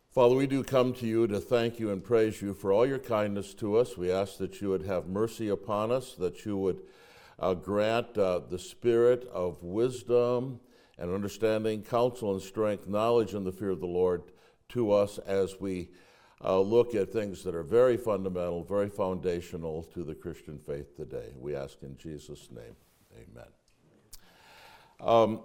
Father, we do come to you to thank you and praise you for all your kindness to us. We ask that you would have mercy upon us, that you would grant the spirit of wisdom and understanding, counsel and strength, knowledge and the fear of the Lord to us as we look at things that are very fundamental, very foundational to the Christian faith today. We ask in Jesus' name, amen.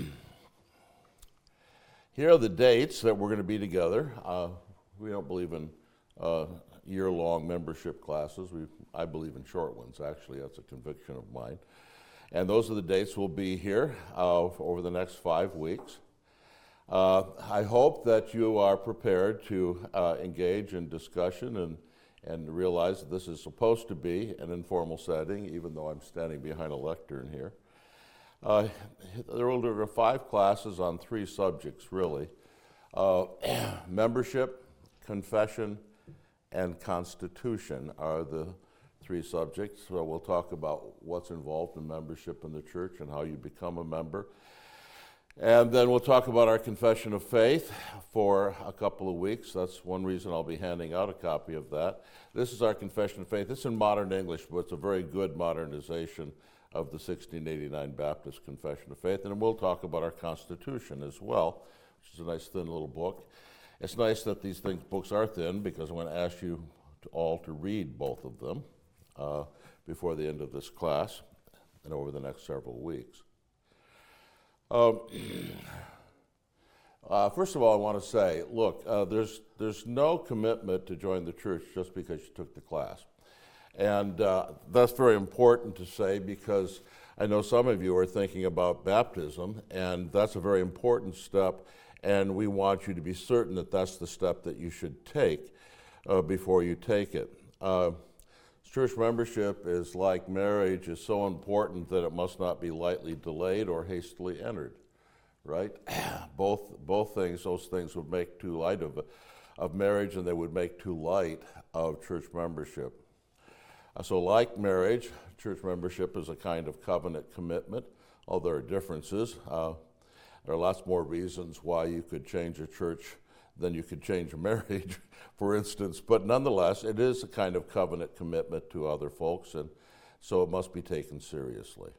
Here are the dates that we're going to be together. We don't believe in year-long membership classes. I believe in short ones, actually. That's a conviction of mine. And those are the dates we'll be here over the next 5 weeks. I hope that you are prepared to engage in discussion and realize that this is supposed to be an informal setting, even though I'm standing behind a lectern here. There are 5 classes on 3 subjects, really. Membership, confession, and constitution are the 3 subjects. So we'll talk about what's involved in membership in the church and how you become a member. And then we'll talk about our confession of faith for a couple of weeks. That's one reason I'll be handing out a copy of that. This is our confession of faith. It's in modern English, but it's a very good modernization of the 1689 Baptist Confession of Faith. And then we'll talk about our Constitution as well, which is a nice thin little book. It's nice that these books are thin because I'm going to ask you all to read both of them before the end of this class and over the next several weeks. First of all, I want to say, look, there's no commitment to join the church just because you took the class. And that's very important to say because I know some of you are thinking about baptism, and that's a very important step, and we want you to be certain that that's the step that you should take before you take it. Church membership is like marriage, is so important that it must not be lightly delayed or hastily entered, right? Both things, those things would make too light of marriage, and they would make too light of church membership. So like marriage, church membership is a kind of covenant commitment, although there are differences. There are lots more reasons why you could change a church than you could change a marriage, for instance. But nonetheless, it is a kind of covenant commitment to other folks, and so it must be taken seriously.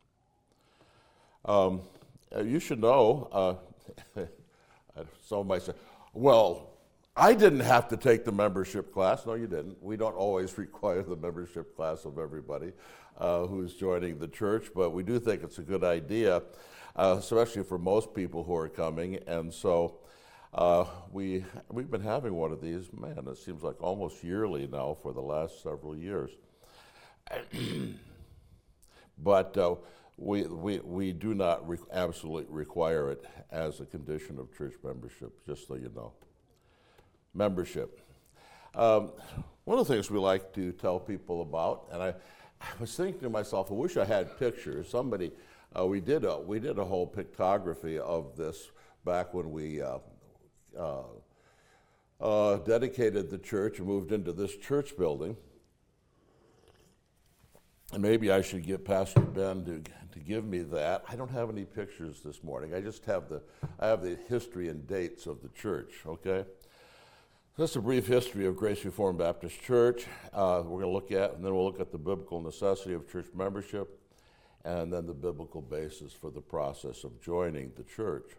You should know, some might say, well, I didn't have to take the membership class. No, you didn't. We don't always require the membership class of everybody who's joining the church, but we do think it's a good idea, especially for most people who are coming. And so we've been having one of these, man, it seems like almost yearly now for the last several years. But we do not absolutely require it as a condition of church membership, just so you know. Membership. One of the things we like to tell people about, and I was thinking to myself, I wish I had pictures. We did a whole pictography of this back when we dedicated the church and moved into this church building. And maybe I should get Pastor Ben to give me that. I don't have any pictures this morning. I just have the history and dates of the church, okay? That's a brief history of Grace Reformed Baptist Church. We're going to look at, and then we'll look at the biblical necessity of church membership, and then the biblical basis for the process of joining the church.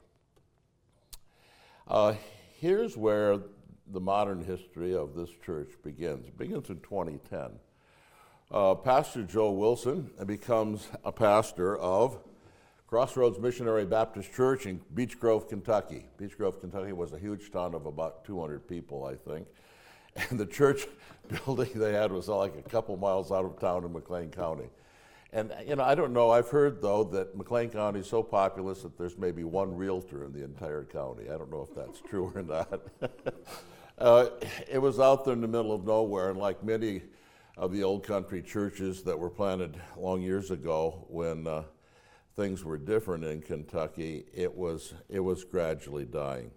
Here's where the modern history of this church begins. It begins in 2010. Pastor Joe Wilson becomes a pastor of Crossroads Missionary Baptist Church in Beech Grove, Kentucky. Beech Grove, Kentucky was a huge town of about 200 people, I think. And the church building they had was like a couple miles out of town in McLean County. And, I don't know, I've heard, though, that McLean County is so populous that there's maybe one realtor in the entire county. I don't know if that's true or not. It was out there in the middle of nowhere, and like many of the old country churches that were planted long years ago when things were different in Kentucky, it was gradually dying.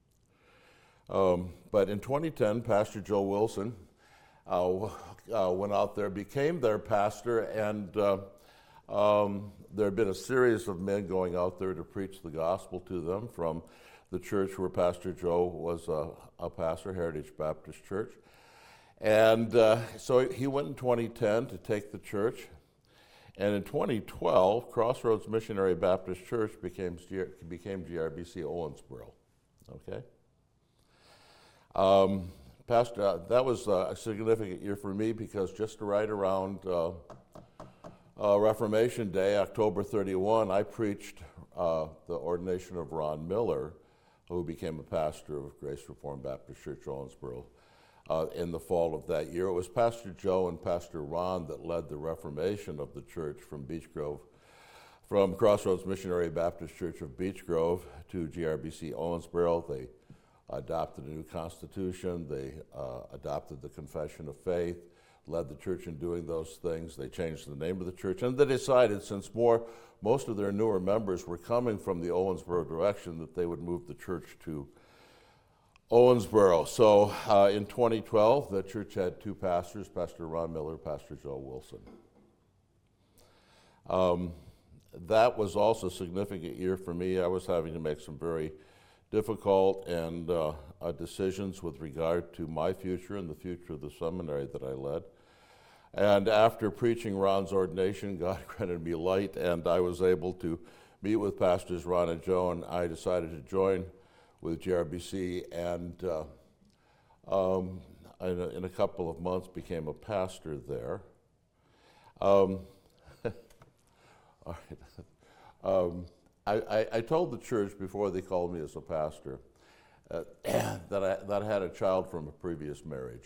But in 2010, Pastor Joe Wilson went out there, became their pastor, and there had been a series of men going out there to preach the gospel to them from the church where Pastor Joe was a pastor, Heritage Baptist Church. And so he went in 2010 to take the church. And in 2012, Crossroads Missionary Baptist Church became GRBC Owensboro. Okay? Pastor, that was a significant year for me because just right around Reformation Day, October 31, I preached the ordination of Ron Miller, who became a pastor of Grace Reformed Baptist Church Owensboro in the fall of that year. It was Pastor Joe and Pastor Ron that led the reformation of the church from Beech Grove, from Crossroads Missionary Baptist Church of Beech Grove to GRBC Owensboro. They adopted a new constitution. They adopted the Confession of Faith, led the church in doing those things. They changed the name of the church, and they decided, since most of their newer members were coming from the Owensboro direction, that they would move the church to Owensboro. So in 2012, the church had two pastors, Pastor Ron Miller, Pastor Joe Wilson. That was also a significant year for me. I was having to make some very difficult and decisions with regard to my future and the future of the seminary that I led. And after preaching Ron's ordination, God granted me light, and I was able to meet with Pastors Ron and Joe, and I decided to join with GRBC, and in a couple of months became a pastor there. All right. I told the church before they called me as a pastor that I had a child from a previous marriage.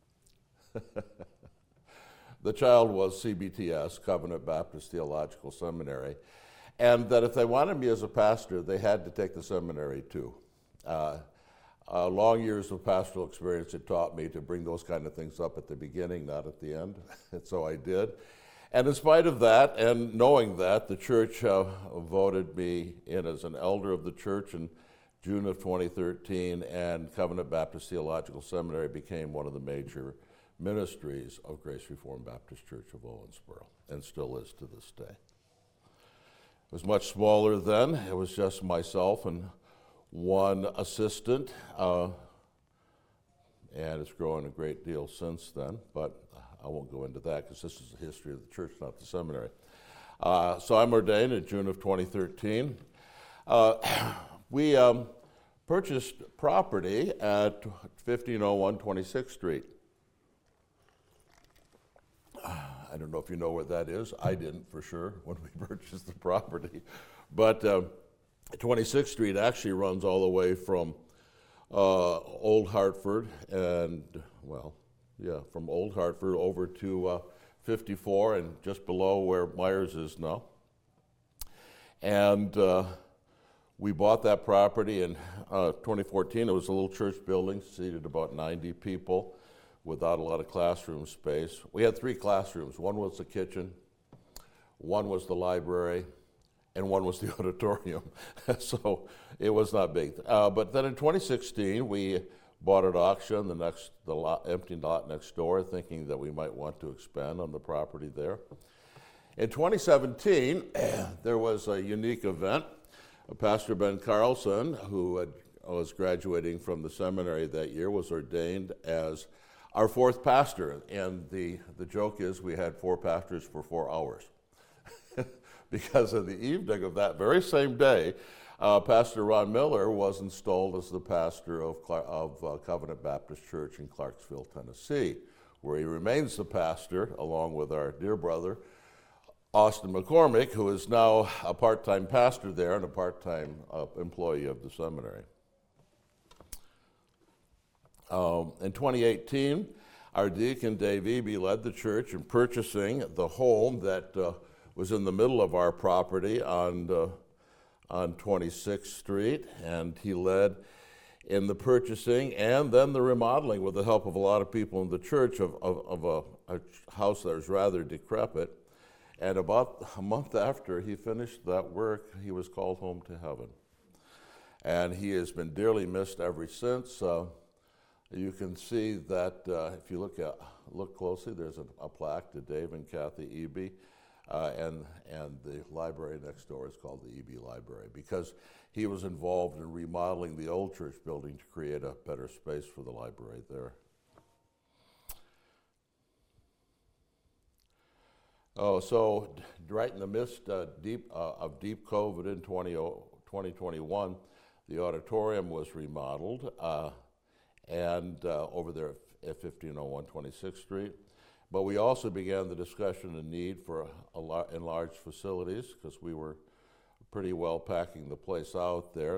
The child was CBTS, Covenant Baptist Theological Seminary, and that if they wanted me as a pastor, they had to take the seminary too. Long years of pastoral experience had taught me to bring those kind of things up at the beginning, not at the end, and so I did. And in spite of that, and knowing that, the church voted me in as an elder of the church in June of 2013, and Covenant Baptist Theological Seminary became one of the major ministries of Grace Reformed Baptist Church of Owensboro, and still is to this day. It was much smaller then. It was just myself and one assistant, and it's grown a great deal since then, but I won't go into that because this is the history of the church, not the seminary. So I'm ordained in June of 2013. We purchased property at 1501 26th Street. I don't know if you know where that is. I didn't, for sure, when we purchased the property. But 26th Street actually runs all the way from Old Hartford from Old Hartford over to 54 and just below where Myers is now. And we bought that property in 2014. It was a little church building, seated about 90 people, without a lot of classroom space. We had 3 classrooms. One was the kitchen, one was the library, and one was the auditorium. So it was not big. But then in 2016, we bought at auction the empty lot next door, thinking that we might want to expand on the property there. In 2017, there was a unique event. Pastor Ben Carlson, who was graduating from the seminary that year, was ordained as our 4th pastor. And the joke is we had 4 pastors for 4 hours. Because of the evening of that very same day, Pastor Ron Miller was installed as the pastor of Covenant Baptist Church in Clarksville, Tennessee, where he remains the pastor, along with our dear brother, Austin McCormick, who is now a part-time pastor there and a part-time employee of the seminary. In 2018, our deacon, Dave Eby, led the church in purchasing the home that was in the middle of our property on 26th Street, and he led in the purchasing and then the remodeling with the help of a lot of people in the church of a house that was rather decrepit. And about a month after he finished that work, he was called home to heaven. And he has been dearly missed ever since. You can see that if you look closely, there's a plaque to Dave and Kathy Eby. And the library next door is called the Eby Library, because he was involved in remodeling the old church building to create a better space for the library there. Oh, so right in the midst of deep COVID in 2021, the auditorium was remodeled and over there at 1501 26th Street. But we also began the discussion and need for enlarged facilities because we were pretty well packing the place out there.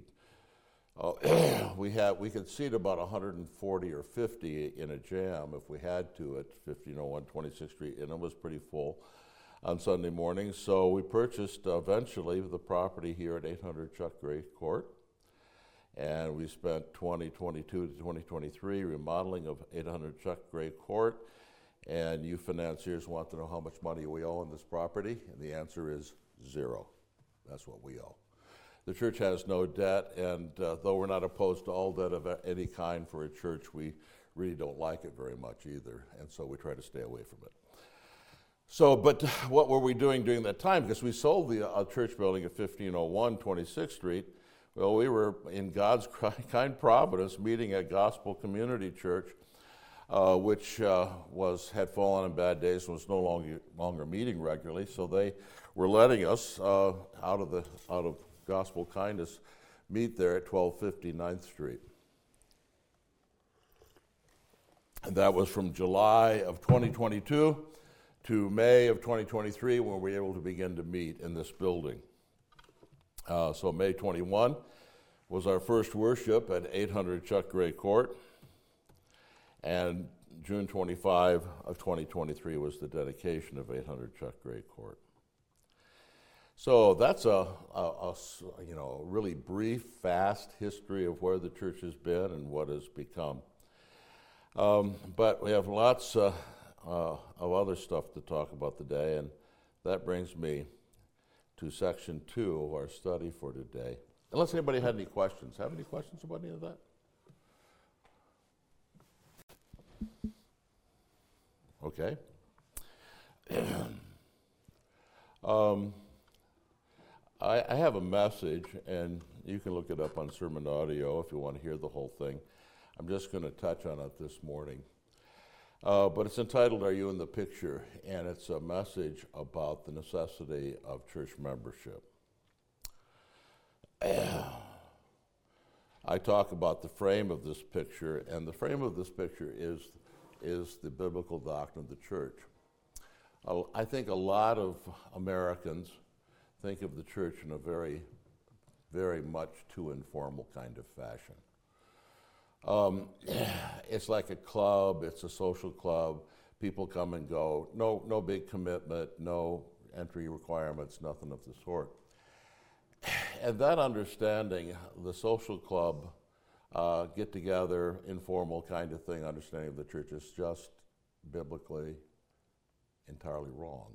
We could seat about 140 or 50 in a jam if we had to at 1501 26th Street, and it was pretty full on Sunday mornings. So we purchased eventually the property here at 800 Chuck Gray Court, and we spent 2022 to 2023 remodeling of 800 Chuck Gray Court. And you financiers want to know how much money we owe on this property, and the answer is zero. That's what we owe. The church has no debt, and though we're not opposed to all debt of any kind for a church, we really don't like it very much either, and so we try to stay away from it. So, but what were we doing during that time? Because we sold the church building at 1501 26th Street. Well, we were in God's kind providence meeting at Gospel Community Church, which had fallen on bad days and was no longer meeting regularly. So they were letting us out of gospel kindness meet there at 1250 9th Street. And that was from July of 2022 to May of 2023 when we were able to begin to meet in this building. So May 21 was our first worship at 800 Chuck Gray Court. And June 25 of 2023 was the dedication of 800 Chuck Gray Court. So that's a really brief, fast history of where the church has been and what has become. But we have lots of other stuff to talk about today, and that brings me to section 2 of our study for today. Unless anybody had any questions. Have any questions about any of that? Okay. I have a message, and you can look it up on Sermon Audio if you want to hear the whole thing. I'm just going to touch on it this morning. But it's entitled, Are You in the Picture? And it's a message about the necessity of church membership. I talk about the frame of this picture, and the frame of this picture is the biblical doctrine of the church. I think a lot of Americans think of the church in a very, very much too informal kind of fashion. It's like a club, it's a social club. People come and go. No big commitment, no entry requirements, nothing of the sort. And that understanding, the social club, get together, informal kind of thing, understanding of the church is just biblically entirely wrong,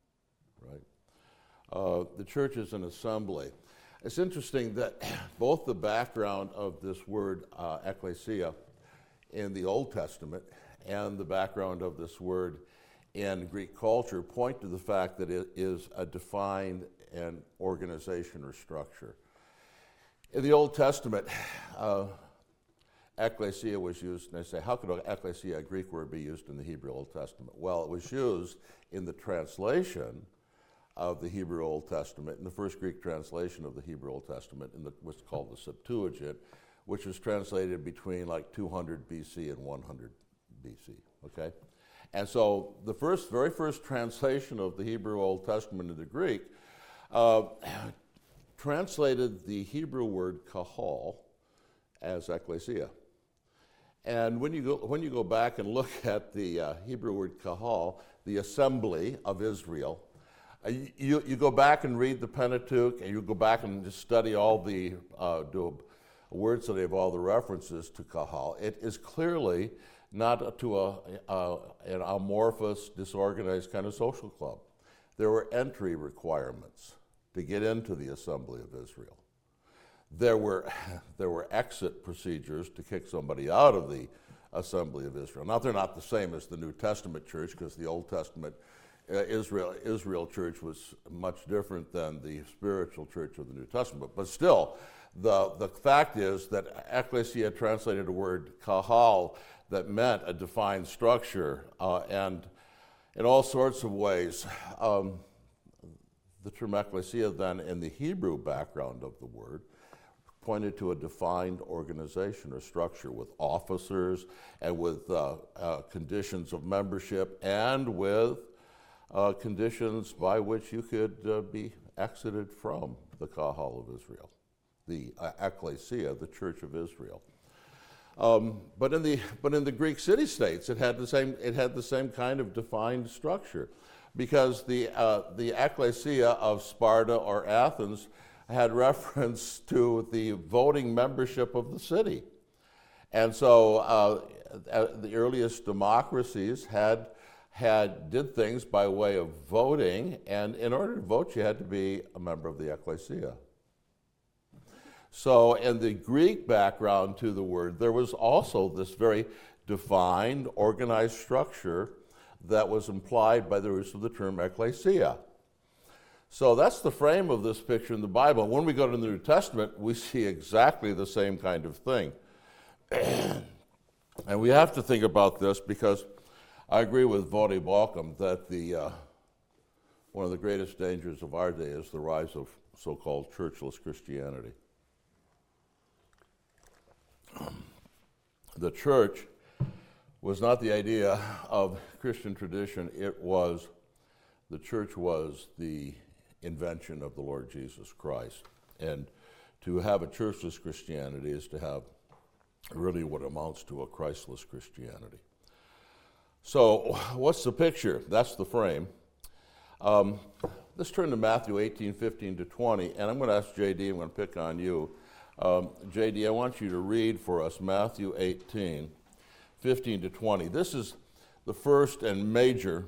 right? The church is an assembly. It's interesting that both the background of this word ecclesia in the Old Testament and the background of this word in Greek culture point to the fact that it is a defined an organization or structure. In the Old Testament, ecclesia was used, and they say, how could ecclesia, a Greek word, be used in the Hebrew Old Testament? Well, it was used in the translation of the Hebrew Old Testament, in the first Greek translation of the Hebrew Old Testament, in what's called the Septuagint, which was translated between like 200 BC and 100 BC, okay? And so the very first translation of the Hebrew Old Testament into Greek translated the Hebrew word kahal as ecclesia. And when you go back and look at the Hebrew word kahal, the assembly of Israel, you go back and read the Pentateuch, and you go back and just study all the do a word study of all the references to kahal. It is clearly not to an amorphous, disorganized kind of social club. There were entry requirements to get into the assembly of Israel. There were exit procedures to kick somebody out of the assembly of Israel. Now, they're not the same as the New Testament church, because the Old Testament Israel church was much different than the spiritual church of the New Testament. But still, the fact is that ecclesia translated a word kahal that meant a defined structure, and in all sorts of ways. The term ecclesia then, in the Hebrew background of the word, pointed to a defined organization or structure with officers and with conditions of membership and with conditions by which you could be exited from the Kahal of Israel, the ecclesia, the Church of Israel. But in the Greek city-states, it had the same kind of defined structure, because the ecclesia of Sparta or Athens had reference to the voting membership of the city. And so the earliest democracies did things by way of voting, and in order to vote, you had to be a member of the ecclesia. So in the Greek background to the word, there was also this very defined, organized structure that was implied by the use of the term ecclesia. So that's the frame of this picture in the Bible. When we go to the New Testament, we see exactly the same kind of thing. And we have to think about this, because I agree with Voddie Baucham that one of the greatest dangers of our day is the rise of so-called churchless Christianity. The church was not the idea of Christian tradition. The church was the invention of the Lord Jesus Christ. And to have a churchless Christianity is to have really what amounts to a Christless Christianity. So what's the picture? That's the frame. Let's turn to Matthew 18:15-20, and I'm going to ask J.D., I'm going to pick on you. J.D., I want you to read for us Matthew 18:15-20. This is the first and major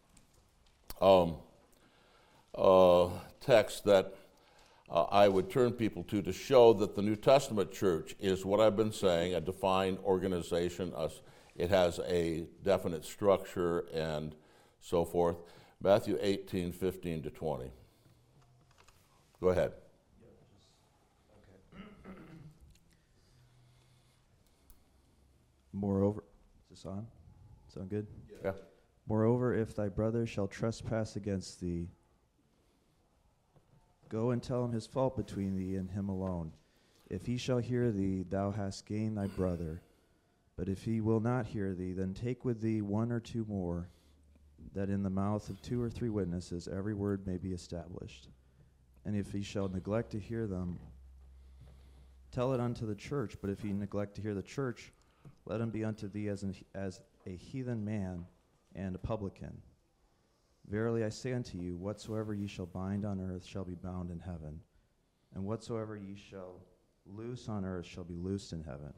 text that I would turn people to show that the New Testament church is what I've been saying, a defined organization. It has a definite structure and so forth. Matthew 18:15-20. Go ahead. Moreover, is this on? Sound good? Yeah. Moreover, if thy brother shall trespass against thee, go and tell him his fault between thee and him alone. If he shall hear thee, thou hast gained thy brother. But if he will not hear thee, then take with thee one or two more, that in the mouth of 2 or 3 witnesses every word may be established. And if he shall neglect to hear them, tell it unto the church. But if he neglect to hear the church, let him be unto thee as a heathen man and a publican. Verily I say unto you, whatsoever ye shall bind on earth shall be bound in heaven, and whatsoever ye shall loose on earth shall be loosed in heaven.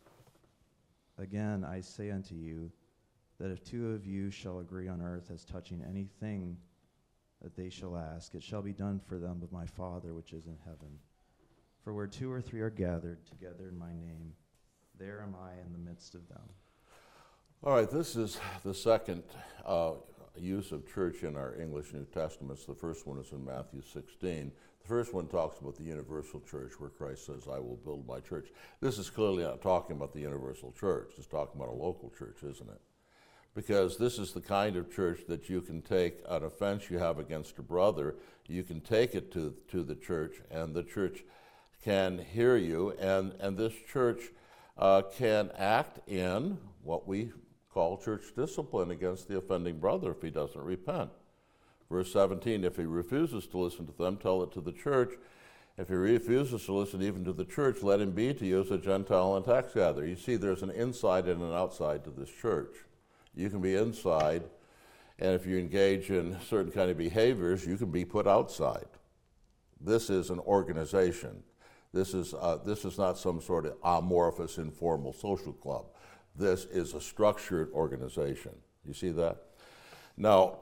Again I say unto you, that if 2 of you shall agree on earth as touching anything that they shall ask, it shall be done for them of my Father which is in heaven. For where 2 or 3 are gathered together in my name, there am I in the midst of them. All right, this is the second use of church in our English New Testaments. The first one is in Matthew 16. The first one talks about the universal church, where Christ says, I will build my church. This is clearly not talking about the universal church. It's talking about a local church, isn't it? Because this is the kind of church that you can take an offense you have against a brother, you can take it to the church, and the church can hear you, and this church can act in what we call church discipline against the offending brother if he doesn't repent. Verse 17, if he refuses to listen to them, tell it to the church. If he refuses to listen even to the church, let him be to you as a Gentile and tax gatherer. You see, there's an inside and an outside to this church. You can be inside, and if you engage in certain kind of behaviors, you can be put outside. This is an organization. This is not some sort of amorphous, informal social club. This is a structured organization. You see that? Now,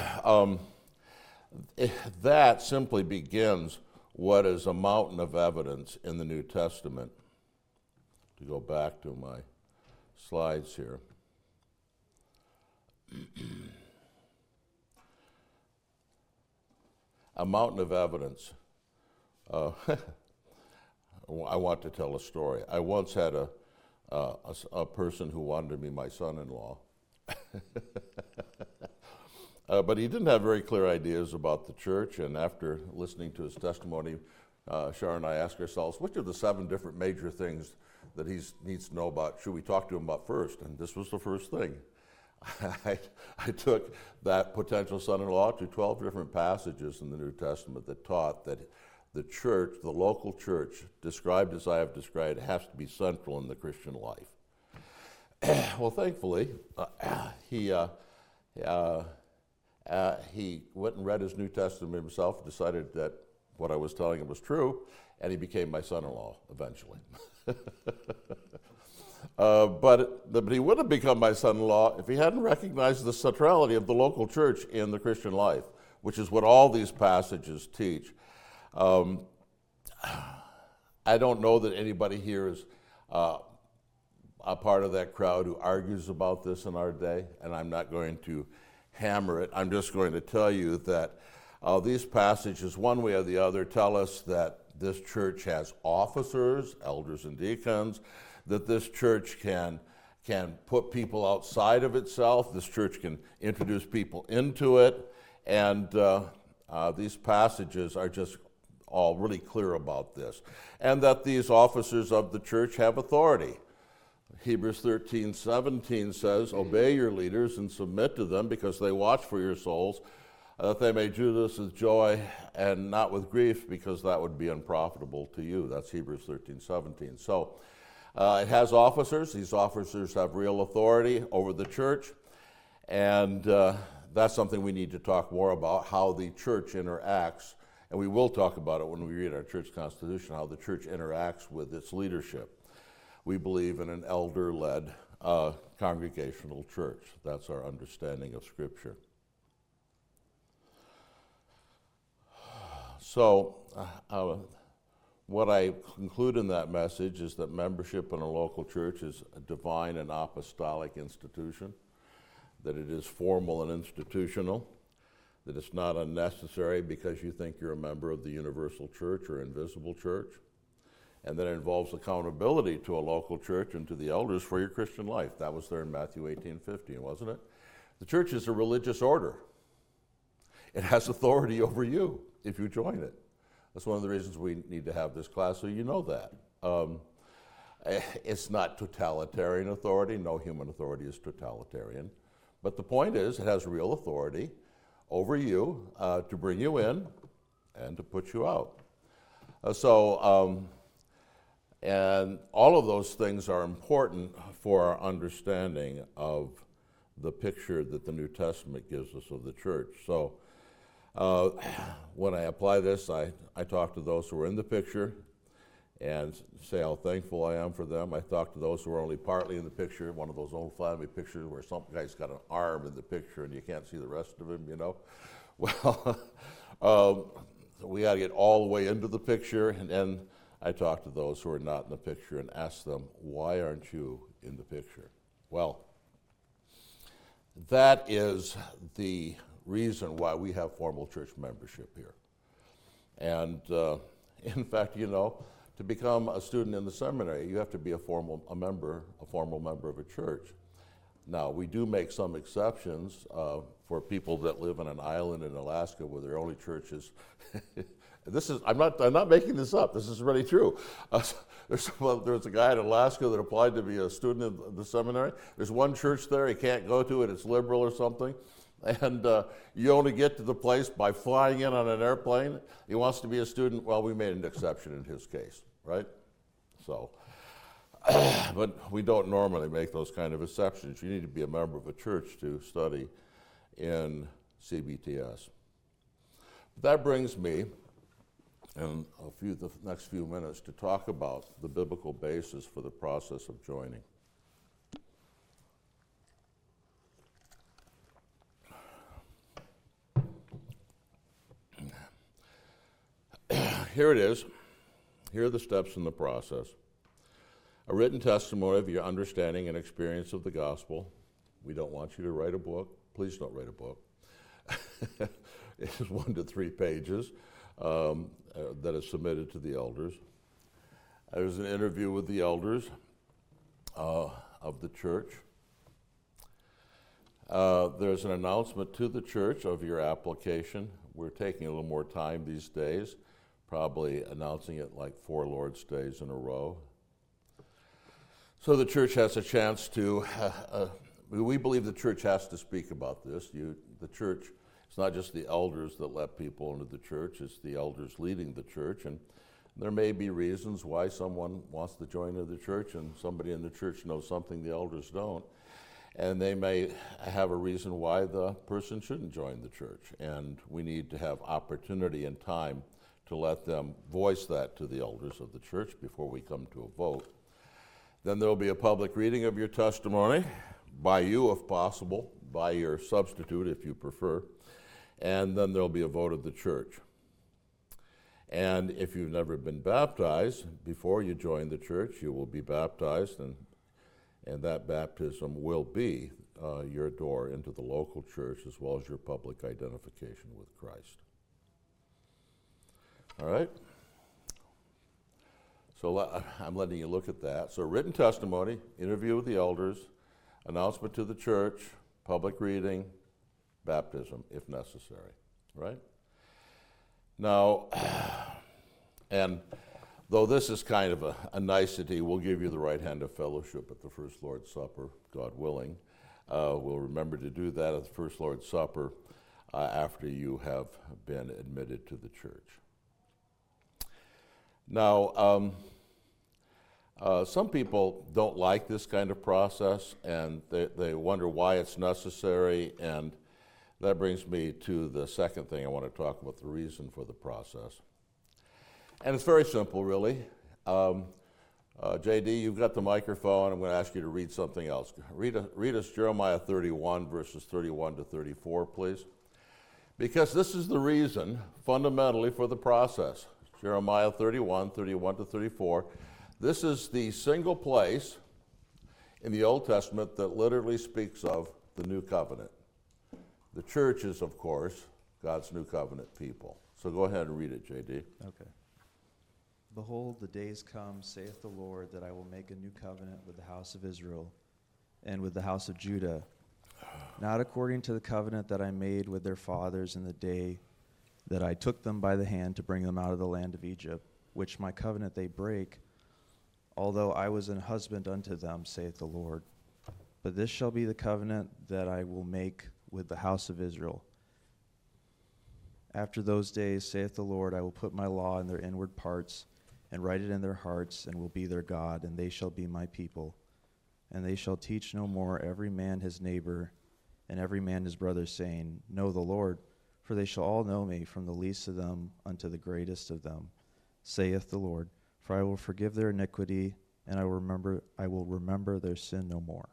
that simply begins what is a mountain of evidence in the New Testament. To go back to my slides here. a mountain of evidence. I want to tell a story. I once had a person who wanted to be my son-in-law. But he didn't have very clear ideas about the church, and after listening to his testimony, Sharon and I asked ourselves, which of the 7 different major things that he needs to know about should we talk to him about first? And this was the first thing. I took that potential son-in-law to 12 different passages in the New Testament that taught that the church, the local church, described as I have described, has to be central in the Christian life. Well, thankfully, he went and read his New Testament himself, decided that what I was telling him was true, and he became my son-in-law eventually. But he would have become my son-in-law if he hadn't recognized the centrality of the local church in the Christian life, which is what all these passages teach. I don't know that anybody here is a part of that crowd who argues about this in our day, and I'm not going to hammer it. I'm just going to tell you that these passages, one way or the other, tell us that this church has officers, elders and deacons, that this church can put people outside of itself, this church can introduce people into it, and these passages are just all really clear about this, and that these officers of the church have authority. Hebrews 13:17 says, obey your leaders and submit to them because they watch for your souls, that they may do this with joy and not with grief, because that would be unprofitable to you. That's Hebrews 13:17. So it has officers. These officers have real authority over the church, and that's something we need to talk more about, how the church interacts, and we will talk about it when we read our church constitution, how the church interacts with its leadership. We believe in an elder-led congregational church. That's our understanding of Scripture. So what I conclude in that message is that membership in a local church is a divine and apostolic institution, that it is formal and institutional, that it's not unnecessary because you think you're a member of the universal church or invisible church, and that it involves accountability to a local church and to the elders for your Christian life. That was there in Matthew 18:15, wasn't it? The church is a religious order. It has authority over you if you join it. That's one of the reasons we need to have this class, so you know that. It's not totalitarian authority. No human authority is totalitarian. But the point is, it has real authority over you to bring you in and to put you out. And all of those things are important for our understanding of the picture that the New Testament gives us of the church. So when I apply this, I talk to those who are in the picture and say how thankful I am for them. I talk to those who are only partly in the picture, one of those old family pictures where some guy's got an arm in the picture and you can't see the rest of him, you know. Well, we got to get all the way into the picture, and then I talk to those who are not in the picture and ask them, why aren't you in the picture? Well, that is the reason why we have formal church membership here. And in fact, you know, to become a student in the seminary, you have to be a formal member of a church. Now, we do make some exceptions for people that live on an island in Alaska where their only church is I'm not making this up. This is really true. There's a guy in Alaska that applied to be a student in the seminary. There's one church there. He can't go to it. It's liberal or something. And you only get to the place by flying in on an airplane. He wants to be a student. Well, we made an exception in his case, right? So, but we don't normally make those kind of exceptions. You need to be a member of a church to study in CBTS. That brings me in the next few minutes to talk about the biblical basis for the process of joining. Here it is. Here are the steps in the process. A written testimony of your understanding and experience of the gospel. We don't want you to write a book. Please don't write a book. is 1 to 3 pages that is submitted to the elders. There's an interview with the elders of the church. There's an announcement to the church of your application. We're taking a little more time these days, probably announcing it like 4 Lord's Days in a row. So the church has a chance to, we believe the church has to speak about this. The church, it's not just the elders that let people into the church, it's the elders leading the church. And there may be reasons why someone wants to join into the church and somebody in the church knows something the elders don't. And they may have a reason why the person shouldn't join the church. And we need to have opportunity and time to let them voice that to the elders of the church before we come to a vote. Then there will be a public reading of your testimony by you, if possible, by your substitute, if you prefer. And then there will be a vote of the church. And if you've never been baptized, before you join the church, you will be baptized, and that baptism will be your door into the local church as well as your public identification with Christ. All right? So I'm letting you look at that. So written testimony, interview with the elders, announcement to the church, public reading, baptism if necessary, right? Now, and though this is kind of a nicety, we'll give you the right hand of fellowship at the First Lord's Supper, God willing. We'll remember to do that at the First Lord's Supper after you have been admitted to the church. Now, some people don't like this kind of process, and they wonder why it's necessary, and that brings me to the second thing I want to talk about, the reason for the process. And it's very simple, really. JD, you've got the microphone. I'm going to ask you to read something else. Read us Jeremiah 31, verses 31 to 34, please. Because this is the reason, fundamentally, for the process. Jeremiah 31, 31 to 34. This is the single place in the Old Testament that literally speaks of the new covenant. The church is, of course, God's new covenant people. So go ahead and read it, J.D. Okay. Behold, the days come, saith the Lord, that I will make a new covenant with the house of Israel and with the house of Judah, not according to the covenant that I made with their fathers in the day that I took them by the hand to bring them out of the land of Egypt, which my covenant they break, although I was an husband unto them, saith the Lord. But this shall be the covenant that I will make with the house of Israel. After those days, saith the Lord, I will put my law in their inward parts, and write it in their hearts, and will be their God, and they shall be my people. And they shall teach no more every man his neighbor, and every man his brother, saying, Know the Lord, for they shall all know me, from the least of them unto the greatest of them, saith the Lord. For I will forgive their iniquity, and I will remember their sin no more.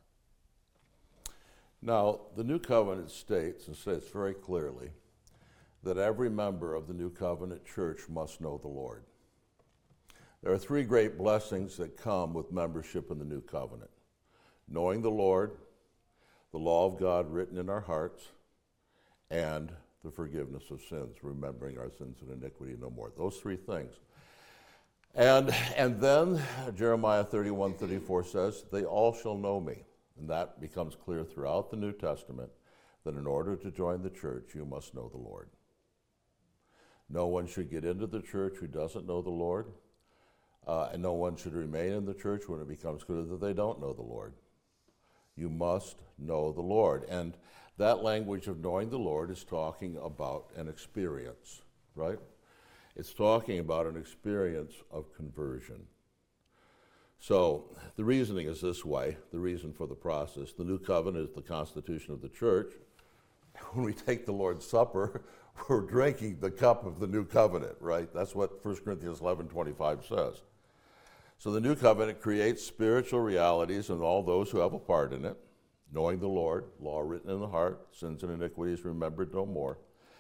Now, the New Covenant states, and states very clearly, that every member of the New Covenant church must know the Lord. There are 3 great blessings that come with membership in the New Covenant. Knowing the Lord, the law of God written in our hearts, and the forgiveness of sins, remembering our sins and iniquity no more. Those 3 things. And then Jeremiah 31, 34 says, they all shall know me. And that becomes clear throughout the New Testament that in order to join the church, you must know the Lord. No one should get into the church who doesn't know the Lord, and no one should remain in the church when it becomes clear that they don't know the Lord. You must know the Lord. And that language of knowing the Lord is talking about an experience, right? It's talking about an experience of conversion. So the reasoning is this way, the reason for the process. The New Covenant is the constitution of the church. When we take the Lord's Supper, we're drinking the cup of the New Covenant, right? That's what 1 Corinthians 11:25 says. So the New Covenant creates spiritual realities in all those who have a part in it, knowing the Lord, law written in the heart, sins and iniquities remembered no more.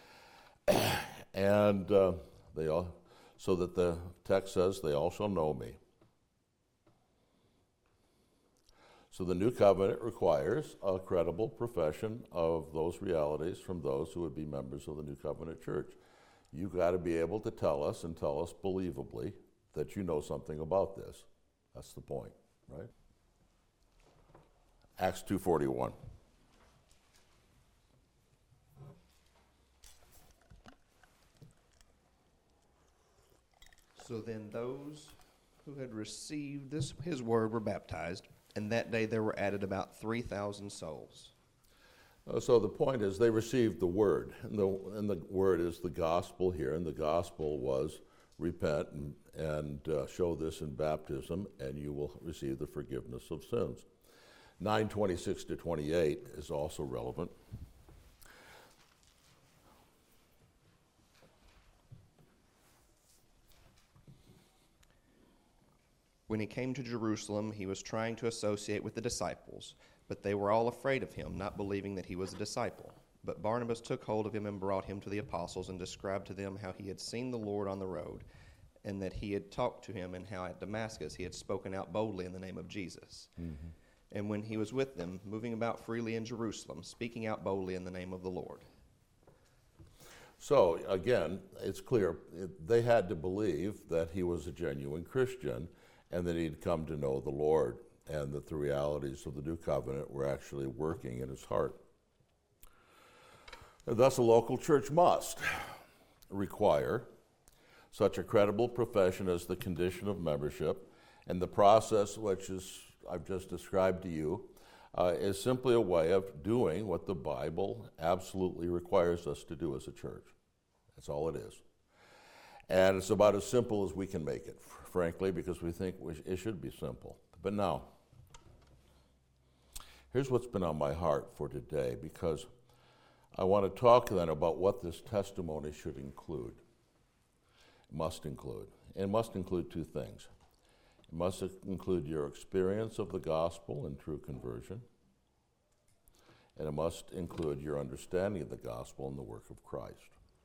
And so that the text says, they all shall know me. So the new covenant requires a credible profession of those realities from those who would be members of the new covenant church. You've got to be able to tell us, and tell us believably, that you know something about this. That's the point, right? Acts 2:41. So then those who had received his word were baptized, and that day there were added about 3,000 souls. So the point is they received the word, and the word is the gospel here, and the gospel was repent and show this in baptism, and you will receive the forgiveness of sins. 9:26-28 is also relevant. When he came to Jerusalem, he was trying to associate with the disciples, but they were all afraid of him, not believing that he was a disciple. But Barnabas took hold of him and brought him to the apostles and described to them how he had seen the Lord on the road, and that he had talked to him, and how at Damascus he had spoken out boldly in the name of Jesus. Mm-hmm. And when he was with them, moving about freely in Jerusalem, speaking out boldly in the name of the Lord. So, again, it's clear they had to believe that he was a genuine Christian and that he'd come to know the Lord, and that the realities of the new covenant were actually working in his heart. And thus, a local church must require such a credible profession as the condition of membership, and the process which I've just described to you is simply a way of doing what the Bible absolutely requires us to do as a church. That's all it is. And it's about as simple as we can make it, frankly, because we think it should be simple. But now, here's what's been on my heart for today, because I want to talk then about what this testimony should include. It must include. It must include two things. It must include your experience of the gospel and true conversion, and it must include your understanding of the gospel and the work of Christ.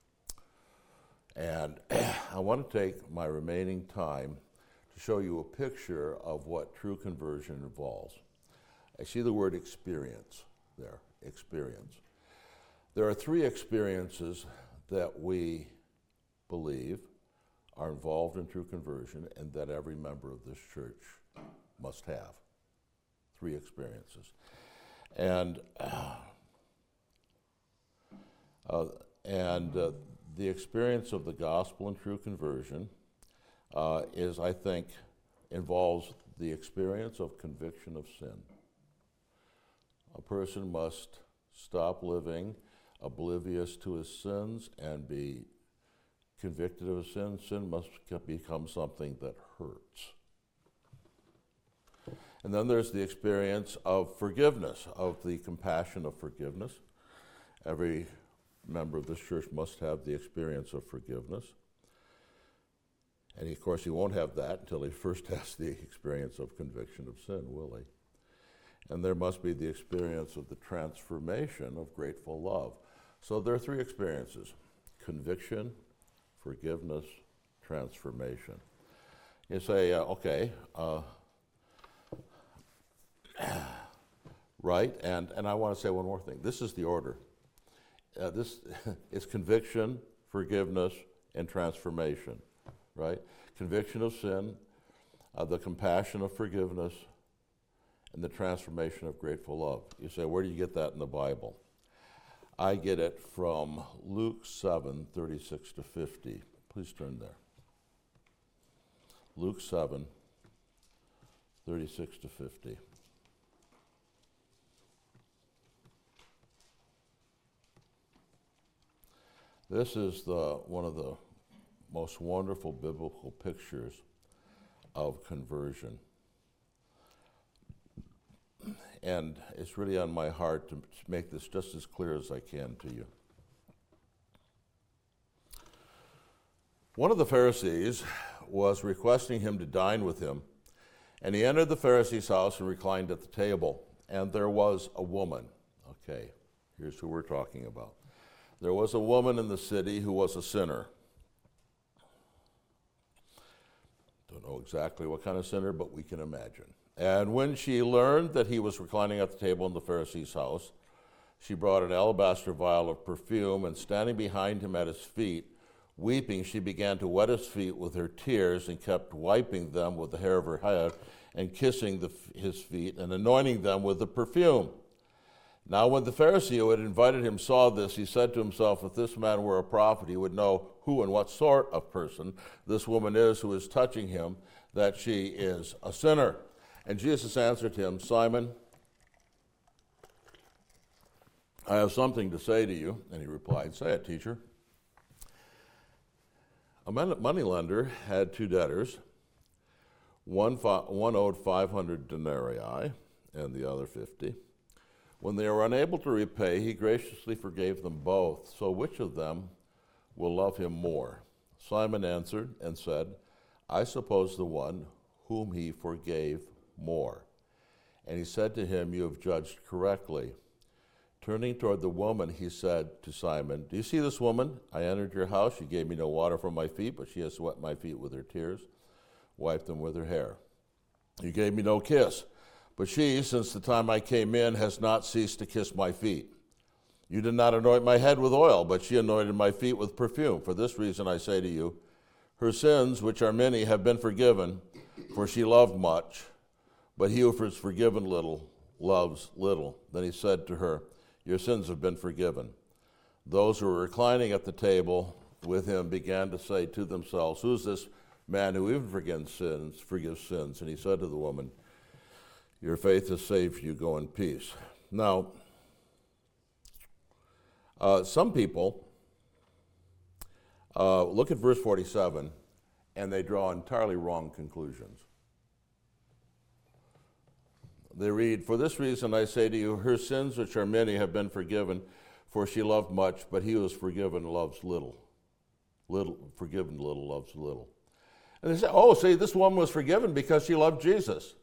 And I want to take my remaining time to show you a picture of what true conversion involves. I see the word experience there, experience. There are three experiences that we believe are involved in true conversion and that every member of this church must have. Three experiences. And the experience of the gospel and true conversion is, I think, involves the experience of conviction of sin. A person must stop living oblivious to his sins and be convicted of sin. Sin must become something that hurts. And then there's the experience of forgiveness, of the compassion of forgiveness. Every member of this church must have the experience of forgiveness. And of course, he won't have that until he first has the experience of conviction of sin, will he? And there must be the experience of the transformation of grateful love. So there are three experiences: conviction, forgiveness, transformation. You say, right, and I want to say one more thing. This is the order. This is conviction, forgiveness, and transformation, right? Conviction of sin, the compassion of forgiveness, and the transformation of grateful love. You say, where do you get that in the Bible? I get it from Luke 7:36-50. Please turn there. Luke 7:36-50. This is one of the most wonderful biblical pictures of conversion. And it's really on my heart to make this just as clear as I can to you. One of the Pharisees was requesting him to dine with him, and he entered the Pharisee's house and reclined at the table. And there was a woman. Okay, here's who we're talking about. There was a woman in the city who was a sinner. Don't know exactly what kind of sinner, but we can imagine. And when she learned that he was reclining at the table in the Pharisee's house, she brought an alabaster vial of perfume, and standing behind him at his feet, weeping, she began to wet his feet with her tears and kept wiping them with the hair of her head and kissing his feet and anointing them with the perfume. Now when the Pharisee who had invited him saw this, he said to himself, if this man were a prophet, he would know who and what sort of person this woman is who is touching him, that she is a sinner. And Jesus answered him, Simon, I have something to say to you. And he replied, say it, teacher. A moneylender had two debtors. One owed 500 denarii and the other 50. When they were unable to repay, he graciously forgave them both. So which of them will love him more? Simon answered and said, I suppose the one whom he forgave more. And he said to him, you have judged correctly. Turning toward the woman, he said to Simon, do you see this woman? I entered your house. She gave me no water for my feet, but she has wet my feet with her tears, wiped them with her hair. You gave me no kiss, but she, since the time I came in, has not ceased to kiss my feet. You did not anoint my head with oil, but she anointed my feet with perfume. For this reason I say to you, her sins, which are many, have been forgiven, for she loved much. But he who is forgiven little loves little. Then he said to her, your sins have been forgiven. Those who were reclining at the table with him began to say to themselves, who is this man who even forgives sins? And he said to the woman, your faith has saved you, go in peace. Now, some people look at verse 47 and they draw entirely wrong conclusions. They read, for this reason I say to you, her sins, which are many, have been forgiven, for she loved much, but he who is forgiven loves little. Forgiven little loves little. And they say, oh, see, this woman was forgiven because she loved Jesus.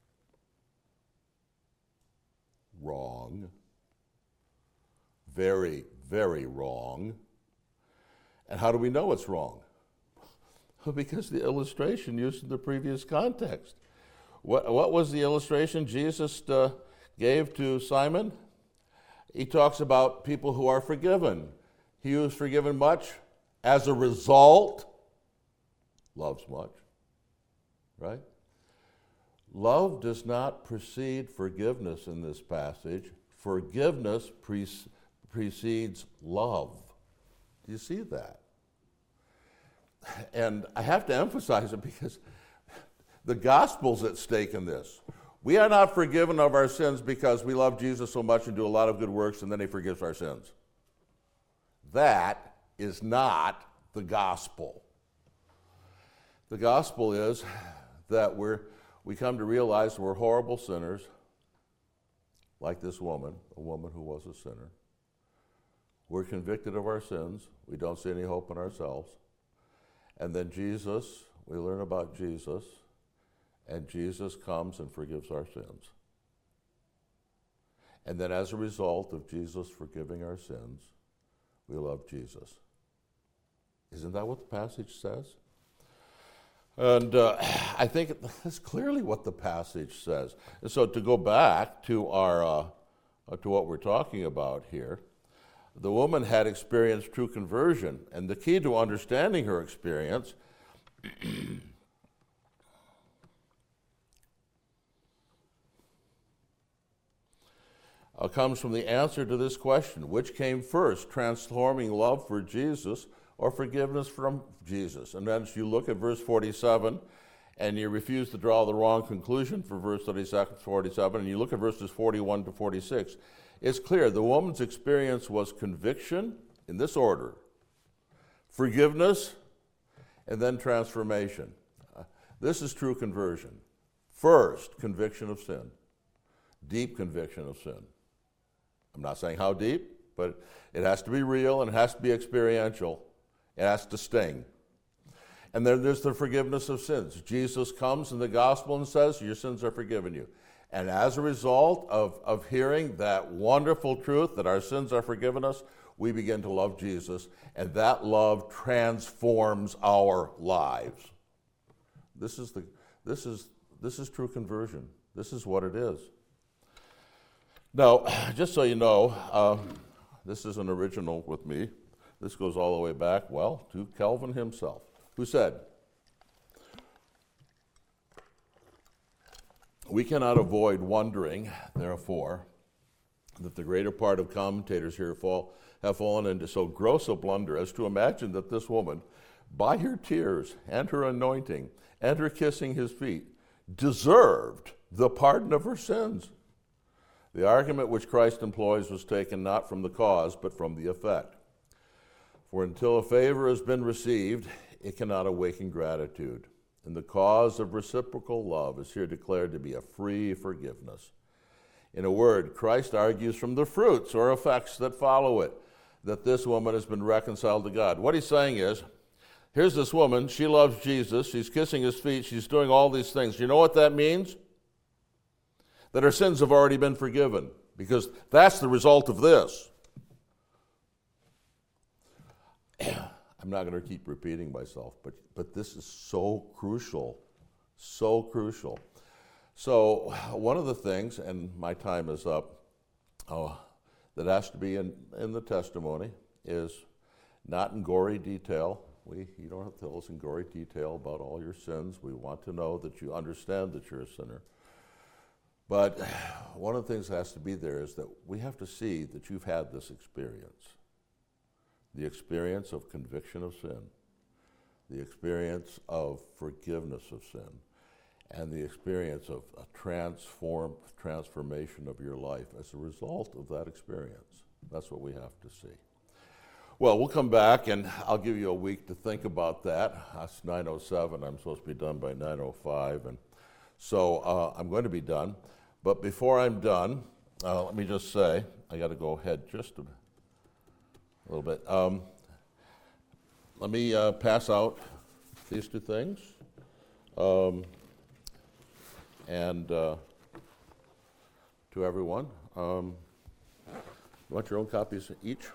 Wrong. Very, very wrong. And how do we know it's wrong? Because the illustration used in the previous context. What was the illustration Jesus gave to Simon? He talks about people who are forgiven. He who is forgiven much, as a result, loves much. Right? Love does not precede forgiveness in this passage. Forgiveness precedes love. Do you see that? And I have to emphasize it because the gospel's at stake in this. We are not forgiven of our sins because we love Jesus so much and do a lot of good works and then he forgives our sins. That is not the gospel. The gospel is that we come to realize we're horrible sinners, like this woman, a woman who was a sinner. We're convicted of our sins. We don't see any hope in ourselves. And then we learn about Jesus, and Jesus comes and forgives our sins. And then as a result of Jesus forgiving our sins, we love Jesus. Isn't that what the passage says? And I think that's clearly what the passage says. And so to go back to to what we're talking about here, the woman had experienced true conversion, and the key to understanding her experience comes from the answer to this question: which came first, transforming love for Jesus or forgiveness from Jesus? And then you look at verse 47, and you refuse to draw the wrong conclusion for verse 47, and you look at verses 41 to 46. It's clear the woman's experience was conviction in this order: forgiveness, and then transformation. This is true conversion. First, conviction of sin. Deep conviction of sin. I'm not saying how deep, but it has to be real and it has to be experiential. It has to sting. And then there's the forgiveness of sins. Jesus comes in the gospel and says, your sins are forgiven you. And as a result of hearing that wonderful truth that our sins are forgiven us, we begin to love Jesus, and that love transforms our lives. This is true conversion. This is what it is. Now, just so you know, this isn't original with me. This goes all the way back, well, to Calvin himself, who said, "We cannot avoid wondering, therefore, that the greater part of commentators here have fallen into so gross a blunder as to imagine that this woman, by her tears and her anointing and her kissing his feet, deserved the pardon of her sins. The argument which Christ employs was taken not from the cause, but from the effect. For until a favor has been received, it cannot awaken gratitude. And the cause of reciprocal love is here declared to be a free forgiveness. In a word, Christ argues from the fruits or effects that follow it, that this woman has been reconciled to God." What he's saying is, here's this woman, she loves Jesus, she's kissing his feet, she's doing all these things. You know what that means? That her sins have already been forgiven, because that's the result of this. I'm not going to keep repeating myself, but this is so crucial, so crucial. So one of the things, and my time is up, that has to be in the testimony is not in gory detail. You don't have to tell us in gory detail about all your sins. We want to know that you understand that you're a sinner. But one of the things that has to be there is that we have to see that you've had this experience. The experience of conviction of sin, the experience of forgiveness of sin, and the experience of a transformation of your life as a result of that experience. That's what we have to see. Well, we'll come back, and I'll give you a week to think about that. That's 9:07. I'm supposed to be done by 9:05, and so I'm going to be done. But before I'm done, let me just say, I got to go ahead just a little bit. Let me pass out these two things. And to everyone, you want your own copies each?